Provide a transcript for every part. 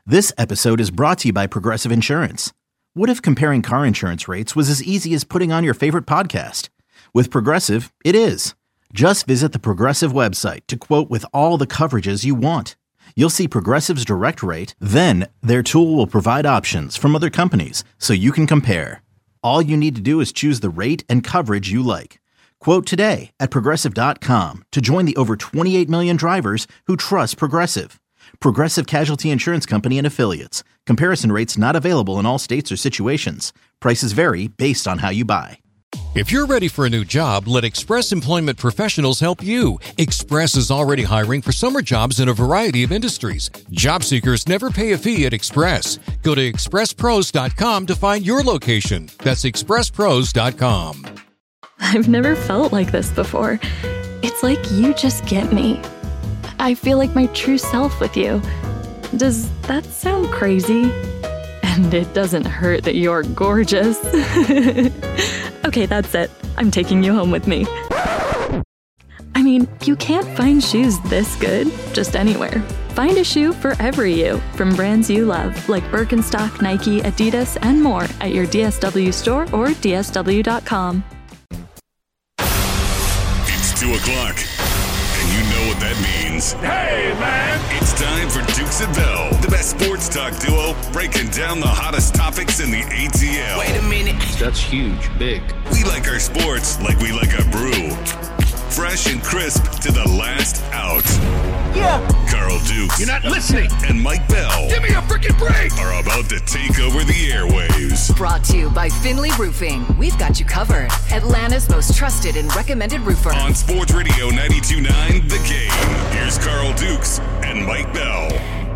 This episode is brought to you by Progressive Insurance. What if comparing car insurance rates was as easy as putting on your favorite podcast? With Progressive, it is. Just visit the Progressive website to quote with all the coverages you want. You'll see Progressive's direct rate, then their tool will provide options from other companies so you can compare. All you need to do is choose the rate and coverage you like. Quote today at Progressive.com to join the over 28 million drivers who trust Progressive. Progressive Casualty Insurance Company and Affiliates. Comparison rates not available in all states or situations. Prices vary based on how you buy. If you're ready for a new job, let Express Employment Professionals help you. Express is already hiring for summer jobs in a variety of industries. Job seekers never pay a fee at Express. Go to expresspros.com to find your location. That's expresspros.com. I've never felt like this before. It's like you just get me. I feel like my true self with you. Does that sound crazy? And it doesn't hurt that you're gorgeous. Okay, that's it. I'm taking you home with me. I mean, you can't find shoes this good just anywhere. Find a shoe for every you from brands you love, like Birkenstock, Nike, Adidas, and more at your DSW store or DSW.com. It's 2 o'clock. You know what that means. Hey, man! It's time for Dukes and Bell, the best sports talk duo breaking down the hottest topics in the ATL. Wait a minute. That's huge, big. We like our sports like we like our brew. Fresh and crisp to the last out. Yeah. Carl Dukes. You're not listening. And Mike Bell. Give me a freaking break. Are about to take over the airwaves. Brought to you by Finley Roofing. We've got you covered. Atlanta's most trusted and recommended roofer. On Sports Radio 92.9 The Game. Here's Carl Dukes and Mike Bell.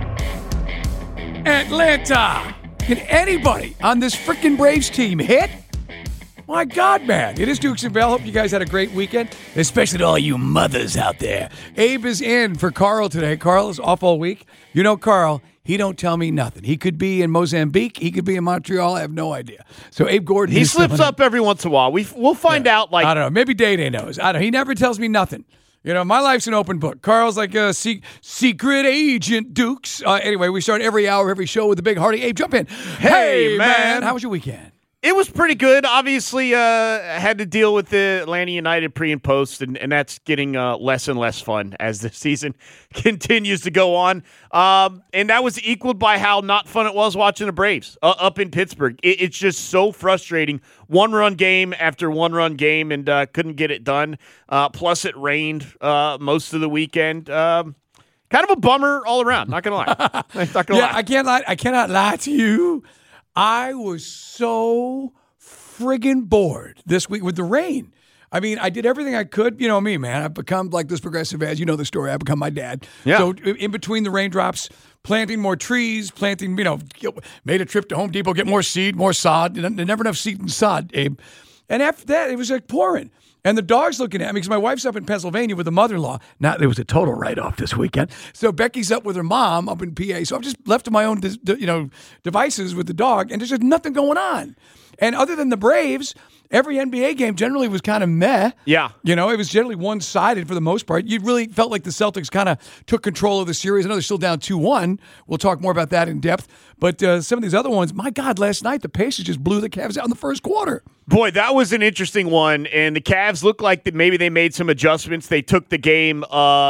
Atlanta! Can anybody on this freaking Braves team hit? My God, man. It is Dukes and Bell. Hope you guys had a great weekend, especially to all you mothers out there. Abe is in for Carl today. Carl is off all week. You know Carl, he don't tell me nothing. He could be in Mozambique. He could be in Montreal. I have no idea. So Abe Gordon. He slips up every once in a while. We'll find out. Like I don't know. Maybe Day-Day knows. I don't. He never tells me nothing. You know, my life's an open book. Carl's like a secret agent, Dukes. Anyway, we start every hour, every show with a big hearty. Abe, jump in. Hey, man. How was your weekend? It was pretty good. Obviously, had to deal with the Atlanta United pre and post, and that's getting less and less fun as the season continues to go on. And that was equaled by how not fun it was watching the Braves up in Pittsburgh. It's just so frustrating. One-run game after one-run game, and couldn't get it done. Plus, it rained most of the weekend. Kind of a bummer all around. Not gonna lie. Not gonna lie. I can't lie. I cannot lie to you. I was so friggin' bored this week with the rain. I mean, I did everything I could. You know me, man. I've become like this progressive as you know the story. I've become my dad. Yeah. So in between the raindrops, planting more trees, made a trip to Home Depot, get more seed, more sod. There's never enough seed and sod, Abe. And after that, it was like pouring. And the dog's looking at me because my wife's up in Pennsylvania with the mother-in-law. Now, there was a total write-off this weekend. So Becky's up with her mom up in PA. So I'm just left to my own devices with the dog, and there's just nothing going on. And other than the Braves, every NBA game generally was kind of meh. Yeah. You know, it was generally one-sided for the most part. You really felt like the Celtics kind of took control of the series. I know they're still down 2-1. We'll talk more about that in depth. But some of these other ones, my God, last night the Pacers just blew the Cavs out in the first quarter. Boy, that was an interesting one, and the Cavs looked like that maybe they made some adjustments. They took the game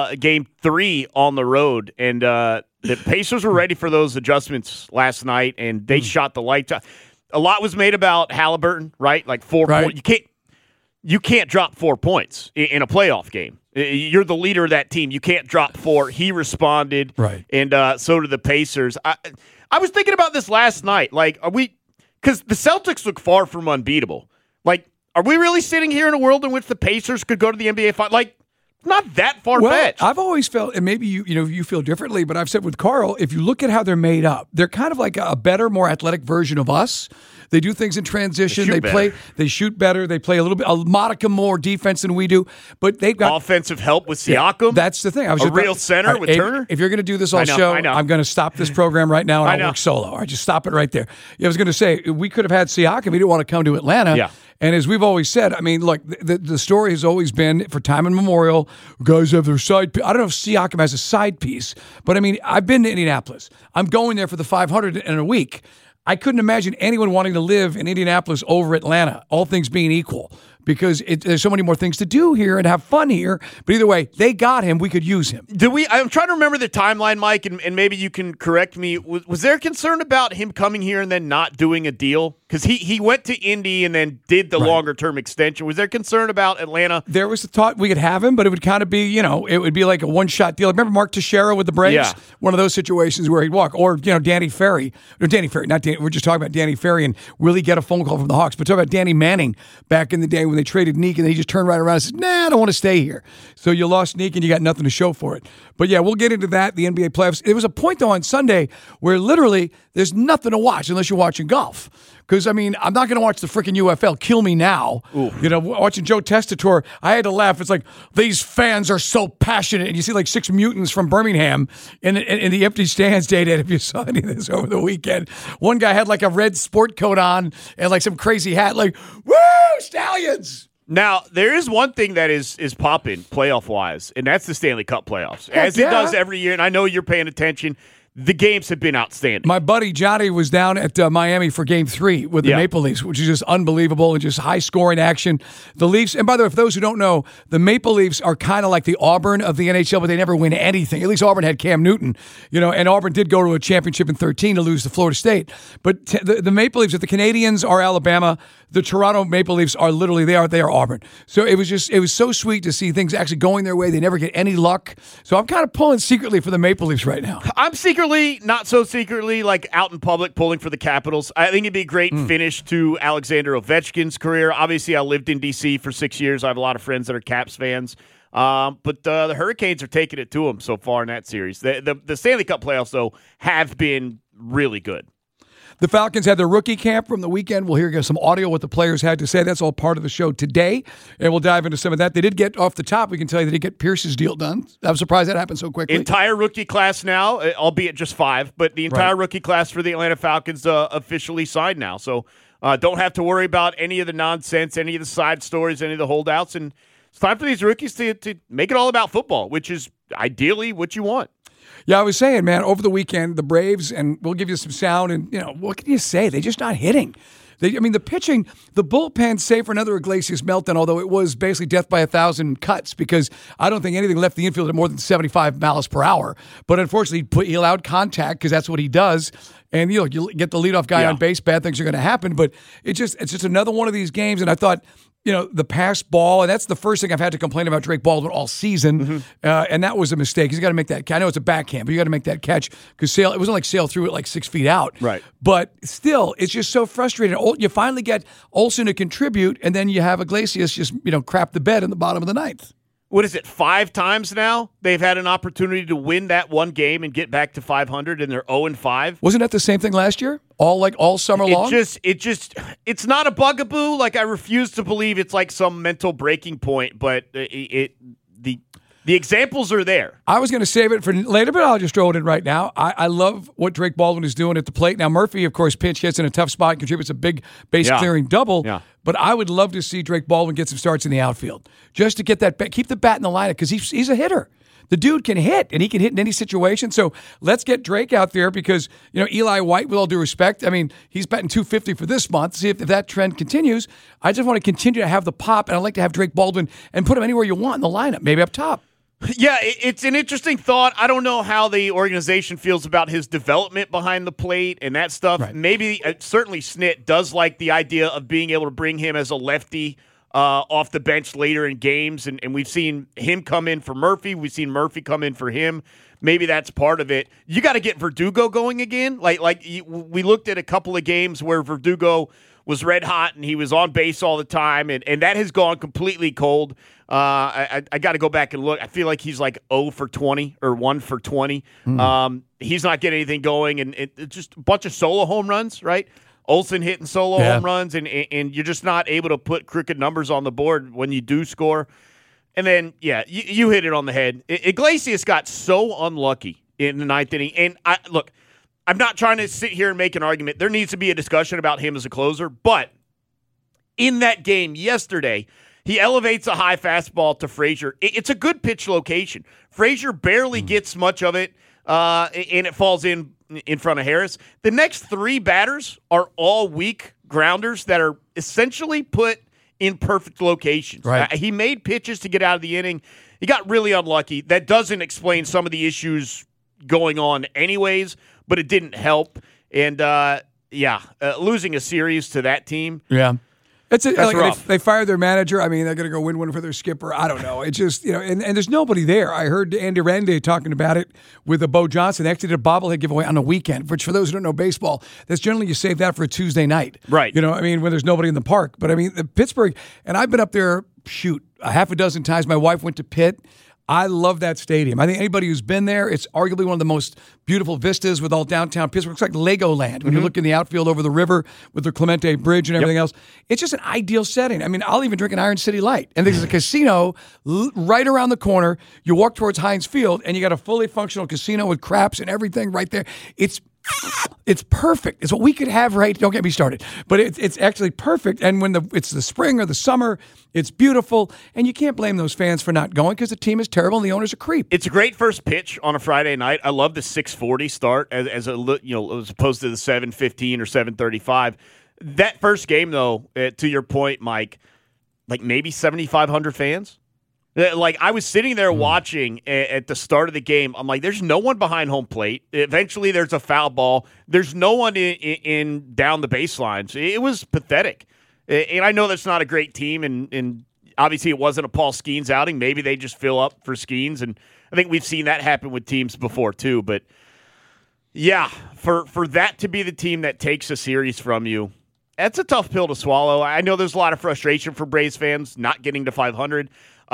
3 on the road, and the Pacers were ready for those adjustments last night, and they shot the lights out. A lot was made about Halliburton, right? Like 4 points. You can't drop 4 points in a playoff game. You're the leader of that team. You can't drop 4. He responded, right? And so did the Pacers. I was thinking about this last night. Like, are we? Because the Celtics look far from unbeatable. Like, are we really sitting here in a world in which the Pacers could go to the NBA final? Like, not that far-fetched. Well, I've always felt, and maybe you feel differently, but I've said with Carl, if you look at how they're made up, they're kind of like a better, more athletic version of us. They do things in transition. They shoot better. They play a modicum more defense than we do. But they've got offensive help with Siakam. Yeah, that's the thing. A real center with Turner. If you're going to do this all show, I'm going to stop this program right now and I'll work solo. All right, just stop it right there. I was going to say we could have had Siakam. He didn't want to come to Atlanta. Yeah. And as we've always said, I mean, look, the story has always been for time immemorial, guys have their side piece. I don't know if Siakam has a side piece, but I mean, I've been to Indianapolis. I'm going there for the 500 in a week. I couldn't imagine anyone wanting to live in Indianapolis over Atlanta, all things being equal, because there's so many more things to do here and have fun here. But either way, they got him. We could use him. I'm trying to remember the timeline, Mike, and maybe you can correct me. Was there concern about him coming here and then not doing a deal? Because he went to Indy and then did the longer-term extension. Was there concern about Atlanta? There was the thought we could have him, but it would kind of be, it would be like a one-shot deal. Remember Mark Teixeira with the Braves? Yeah. One of those situations where he'd walk. Or, Danny Ferry. Or Danny Ferry, not Danny. We're just talking about Danny Ferry, and will he get a phone call from the Hawks? But talk about Danny Manning back in the day when they traded Neek, and then he just turned right around and said, nah, I don't want to stay here. So you lost Neek, and you got nothing to show for it. But, yeah, we'll get into that, the NBA playoffs. There was a point, though, on Sunday where literally there's nothing to watch unless you're watching golf. Because, I mean, I'm not going to watch the freaking UFL. Kill me now. Ooh. Watching Joe Testator, I had to laugh. It's like, these fans are so passionate. And you see like 6 mutants from Birmingham in the empty stands, Day-Day, if you saw any of this over the weekend. One guy had like a red sport coat on and like some crazy hat, like, woo, Stallions! Now, there is one thing that is popping playoff-wise, and that's the Stanley Cup playoffs. As it does every year, and I know you're paying attention. The games have been outstanding. My buddy Johnny was down at Miami for Game 3 with the Maple Leafs, which is just unbelievable and just high-scoring action. The Leafs, and by the way, for those who don't know, the Maple Leafs are kind of like the Auburn of the NHL, but they never win anything. At least Auburn had Cam Newton, and Auburn did go to a championship in 2013 to lose to Florida State. But the Maple Leafs, if the Canadians are Alabama, the Toronto Maple Leafs are literally, they are Auburn. So it was so sweet to see things actually going their way. They never get any luck. So I'm kind of pulling secretly for the Maple Leafs right now. I'm secretly, not so secretly, like out in public pulling for the Capitals. I think it'd be a great finish to Alexander Ovechkin's career. Obviously, I lived in D.C. for 6 years. I have a lot of friends that are Caps fans. But the Hurricanes are taking it to them so far in that series. The Stanley Cup playoffs, though, have been really good. The Falcons had their rookie camp from the weekend. We'll hear some audio what the players had to say. That's all part of the show today, and we'll dive into some of that. They did get off the top. We can tell you they did get Pierce's deal done. I'm surprised that happened so quickly. Entire rookie class now, albeit just 5, but the entire rookie class for the Atlanta Falcons officially signed now. So don't have to worry about any of the nonsense, any of the side stories, any of the holdouts. And it's time for these rookies to make it all about football, which is ideally what you want. Yeah, I was saying, man, over the weekend, the Braves, and we'll give you some sound, and, what can you say? They're just not hitting. The pitching, the bullpen, save for another Iglesias meltdown, although it was basically death by 1,000 cuts, because I don't think anything left the infield at more than 75 miles per hour. But unfortunately, he allowed contact because that's what he does. And you get the leadoff guy on base, bad things are going to happen. But it's just another one of these games, and I thought, the pass ball, and that's the first thing I've had to complain about Drake Baldwin all season, and that was a mistake. He's got to make that catch. I know it's a backhand, but you got to make that catch because Sale, it wasn't like Sale threw it like 6 feet out. Right. But still, it's just so frustrating. You finally get Olsen to contribute, and then you have Iglesias just, crap the bed in the bottom of the ninth. What is it, 5 times now they've had an opportunity to win that one game and get back to 500, and they're 0-5? Wasn't that the same thing last year? All summer long? It's not a bugaboo. Like, I refuse to believe it's like some mental breaking point, but the examples are there. I was going to save it for later, but I'll just throw it in right now. I love what Drake Baldwin is doing at the plate. Now, Murphy, of course, pinch hits in a tough spot, contributes a big base-clearing double. Yeah. But I would love to see Drake Baldwin get some starts in the outfield just to get that keep the bat in the lineup because he's a hitter. The dude can hit, and he can hit in any situation. So let's get Drake out there because, Eli White, with all due respect, I mean, he's batting .250 for this month. See if that trend continues. I just want to continue to have the pop, and I'd like to have Drake Baldwin and put him anywhere you want in the lineup, maybe up top. Yeah, it's an interesting thought. I don't know how the organization feels about his development behind the plate and that stuff. Right. Maybe, certainly Snit does like the idea of being able to bring him as a lefty off the bench later in games, and we've seen him come in for Murphy. We've seen Murphy come in for him. Maybe that's part of it. You got to get Verdugo going again. We looked at a couple of games where Verdugo was red hot and he was on base all the time, and that has gone completely cold. I got to go back and look. I feel like he's like 0 for 20 or 1 for 20. He's not getting anything going, and it's just a bunch of solo home runs, right? Olsen hitting solo home runs, and you're just not able to put crooked numbers on the board when you do score. And then, you hit it on the head. Iglesias got so unlucky in the ninth inning. And I'm not trying to sit here and make an argument. There needs to be a discussion about him as a closer, but in that game yesterday. He elevates a high fastball to Frazier. It's a good pitch location. Frazier barely gets much of it, and it falls in front of Harris. The next three batters are all weak grounders that are essentially put in perfect locations. Right. He made pitches to get out of the inning. He got really unlucky. That doesn't explain some of the issues going on anyways, but it didn't help. And, losing a series to that team. Yeah. That's rough. They fired their manager. I mean, they're going to go win one for their skipper. I don't know. It's just, and there's nobody there. I heard Andy Rende talking about it with Bo Johnson. They actually did a bobblehead giveaway on the weekend, which for those who don't know baseball, that's generally you save that for a Tuesday night. Right. When there's nobody in the park. But I mean, Pittsburgh, and I've been up there, a half a dozen times. My wife went to Pitt. I love that stadium. I think anybody who's been there, it's arguably one of the most beautiful vistas with all downtown Pittsburgh. It's like Legoland when you look in the outfield over the river with the Clemente Bridge and everything else. It's just an ideal setting. I mean, I'll even drink an Iron City Light. And there's a casino right around the corner. You walk towards Heinz Field, and you got a fully functional casino with craps and everything right there. It's perfect. It's what we could have, right? Don't get me started. But it's actually perfect. And when it's the spring or the summer, it's beautiful. And you can't blame those fans for not going because the team is terrible and the owner's a creep. It's a great first pitch on a Friday night. I love the 6:40 start as opposed to the 7:15 or 7:35. That first game, though, to your point, Mike, like maybe 7,500 fans. Like, I was sitting there watching at the start of the game. I'm like, there's no one behind home plate. Eventually, there's a foul ball. There's no one in down the baselines. It was pathetic. And I know that's not a great team, and obviously it wasn't a Paul Skeens outing. Maybe they just fill up for Skeens, and I think we've seen that happen with teams before too. But, yeah, for that to be the team that takes a series from you, that's a tough pill to swallow. I know there's a lot of frustration for Braves fans not getting to 500.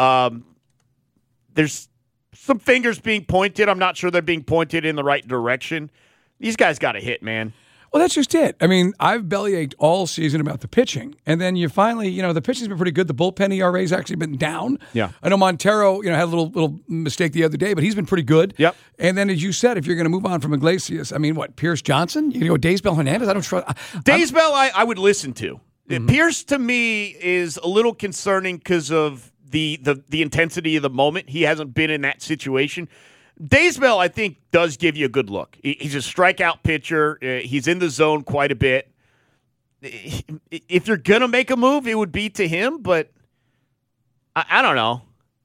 There's some fingers being pointed. I'm not sure they're being pointed in the right direction. These guys got to hit, man. Well, that's just it. I mean, I've bellyached all season about the pitching. And then you finally, the pitching's been pretty good. The bullpen ERA's actually been down. Yeah. I know Montero, had a little mistake the other day, but he's been pretty good. Yep. And then, as you said, if you're going to move on from Iglesias, I mean, Pierce Johnson? You're going to go Daysbel Hernandez? I don't trust. Daysbel, I would listen to. Mm-hmm. Pierce, to me, is a little concerning because of the intensity of the moment. He hasn't been in that situation. Daysbel, I think, does give you a good look. He's a strikeout pitcher. He's in the zone quite a bit. If you're going to make a move, it would be to him, but I don't know.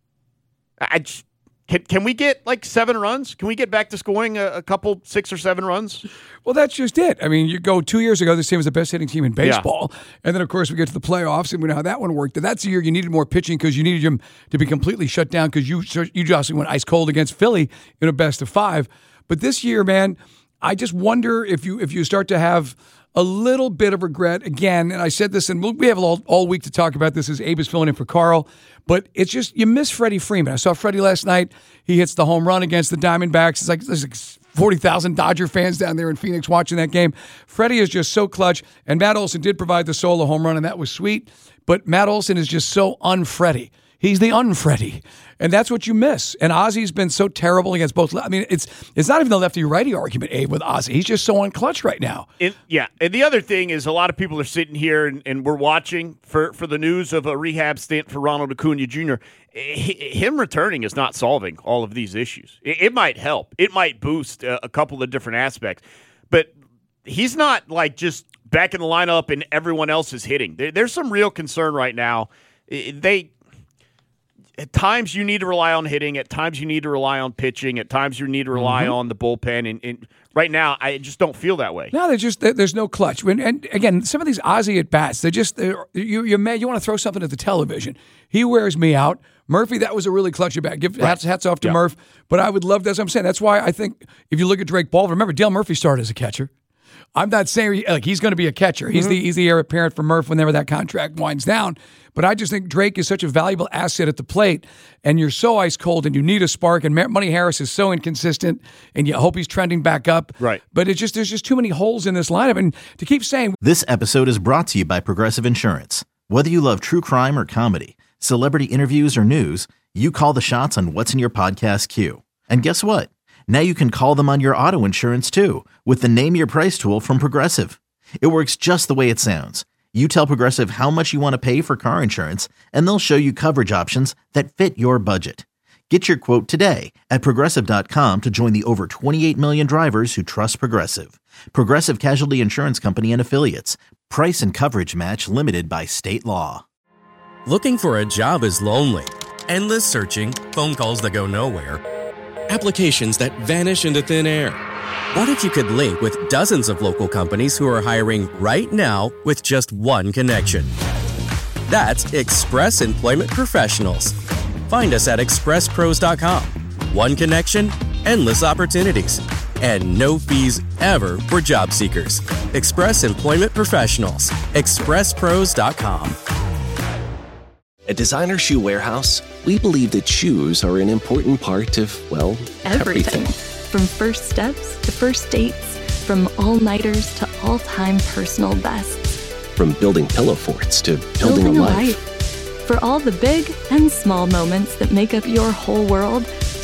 Can we get like 7 runs? Can we get back to scoring a couple 6 or 7 runs? Well, that's just it. I mean, you go 2 years ago, this team was the best hitting team in baseball. Yeah. And then, of course, we get to the playoffs, and we know how that one worked. And that's the year you needed more pitching because you needed him to be completely shut down because you just went ice cold against Philly in a best of 5. But this year, man, I just wonder if you start to have a little bit of regret again. And I said this, and we have all week to talk about this as Abe is filling in for Carl. But it's just, you miss Freddie Freeman. I saw Freddie last night. He hits the home run against the Diamondbacks. It's like there's like 40,000 Dodger fans down there in Phoenix watching that game. Freddie is just so clutch. And Matt Olson did provide the solo home run, and that was sweet. But Matt Olson is just so un-Freddie. He's the un-Freddie. And that's what you miss. And Ozzy's been so terrible against both. I mean, it's not even the lefty-righty argument, Abe, with Ozzy. He's just so unclutch right now. And the other thing is a lot of people are sitting here and we're watching for the news of a rehab stint for Ronald Acuna Jr. Him returning is not solving all of these issues. It might help. It might boost a couple of different aspects. But he's not like just back in the lineup and everyone else is hitting. There's some real concern right now. At times you need to rely on hitting. At times you need to rely on pitching. At times you need to rely on the bullpen. And right now, I just don't feel that way. No, there's no clutch. And again, some of these Ozzy at bats, you're mad. You want to throw something at the television. He wears me out. Murphy, that was a really clutch at bat. Give hats off to Murph. But I would love that. As I'm saying, that's why I think if you look at Drake Baldwin, remember Dale Murphy started as a catcher. I'm not saying like he's going to be a catcher. He's the heir apparent for Murph whenever that contract winds down. But I just think Drake is such a valuable asset at the plate, and you're so ice cold, and you need a spark. And Money Harris is so inconsistent, and you hope he's trending back up. Right. But there's just too many holes in this lineup, and to keep saying. This episode is brought to you by Progressive Insurance. Whether you love true crime or comedy, celebrity interviews or news, you call the shots on what's in your podcast queue. And guess what? Now you can call them on your auto insurance too with the Name Your Price tool from Progressive. It works just the way it sounds. You tell Progressive how much you want to pay for car insurance, and they'll show you coverage options that fit your budget. Get your quote today at Progressive.com to join the over 28 million drivers who trust Progressive. Progressive Casualty Insurance Company and Affiliates. Price and coverage match limited by state law. Looking for a job is lonely. Endless searching, phone calls that go nowhere, applications that vanish into thin air. What if you could link with dozens of local companies who are hiring right now with just one connection? That's Express Employment Professionals. Find us at expresspros.com. One connection, endless opportunities, and no fees ever for job seekers. Express Employment Professionals. expresspros.com. At Designer Shoe Warehouse, we believe that shoes are an important part of, well, everything. From first steps to first dates, from all-nighters to all-time personal bests. From building pillow forts to building a life. For all the big and small moments that make up your whole world,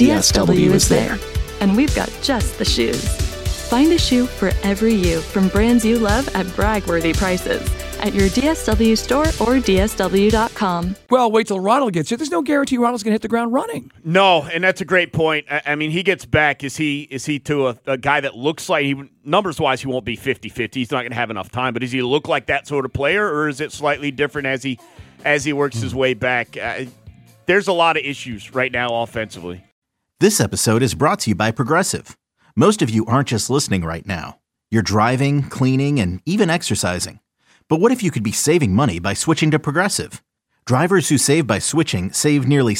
DSW is there. And we've got just the shoes. Find a shoe for every you from brands you love at brag-worthy prices at your DSW store or DSW.com. Well, wait till Ronald gets here. There's no guarantee Ronald's going to hit the ground running. No, and that's a great point. I mean, he gets back. Is he to a guy that looks like, numbers-wise, he won't be 50-50. He's not going to have enough time. But does he look like that sort of player, or is it slightly different as he works his way back? There's a lot of issues right now offensively. This episode is brought to you by Progressive. Most of you aren't just listening right now. You're driving, cleaning, and even exercising. But what if you could be saving money by switching to Progressive? Drivers who save by switching save nearly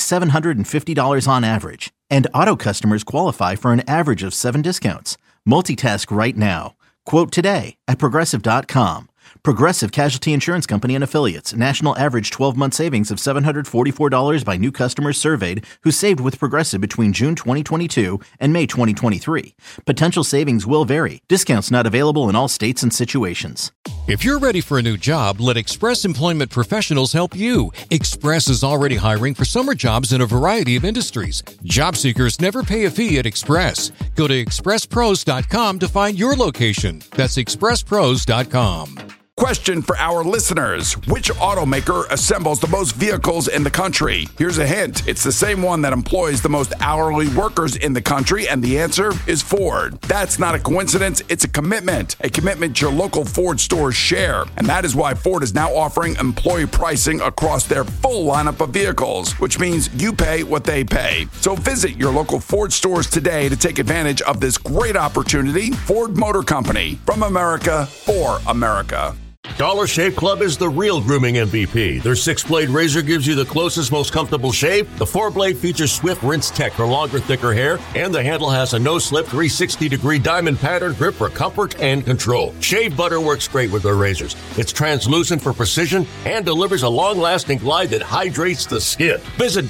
$750 on average, and auto customers qualify for an average of 7 discounts. Multitask right now. Quote today at Progressive.com. Progressive Casualty Insurance Company and Affiliates. National average 12-month savings of $744 by new customers surveyed who saved with Progressive between June 2022 and May 2023. Potential savings will vary. Discounts not available in all states and situations. If you're ready for a new job, let Express Employment Professionals help you. Express is already hiring for summer jobs in a variety of industries. Job seekers never pay a fee at Express. Go to expresspros.com to find your location. That's expresspros.com. Question for our listeners. Which automaker assembles the most vehicles in the country? Here's a hint. It's the same one that employs the most hourly workers in the country, and the answer is Ford. That's not a coincidence. It's a commitment your local Ford stores share. And that is why Ford is now offering employee pricing across their full lineup of vehicles, which means you pay what they pay. So visit your local Ford stores today to take advantage of this great opportunity. Ford Motor Company, from America for America. Dollar Shave Club is the real grooming MVP. Their 6-blade razor gives you the closest, most comfortable shave. The 4-blade features Swift Rinse Tech for longer, thicker hair. And the handle has a no-slip 360-degree diamond pattern grip for comfort and control. Shave butter works great with their razors. It's translucent for precision and delivers a long-lasting glide that hydrates the skin. Visit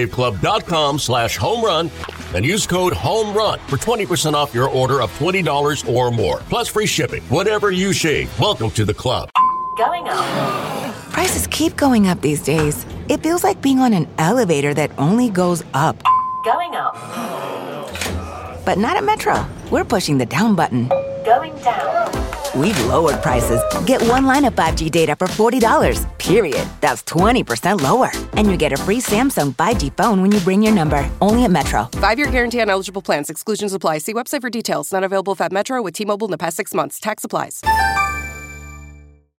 dollarshaveclub.com/homerun and use code HOMERUN for 20% off your order of $20 or more. Plus free shipping. Whatever you shave, welcome to the club. Going up. Prices keep going up these days. It feels like being on an elevator that only goes up. Going up. But not at Metro. We're pushing the down button. Going down. We've lowered prices. Get one line of 5G data for $40, period. That's 20% lower. And you get a free Samsung 5G phone when you bring your number. Only at Metro. 5-year guarantee on eligible plans. Exclusions apply. See website for details. Not available at Metro with T-Mobile in the past 6 months. Tax applies.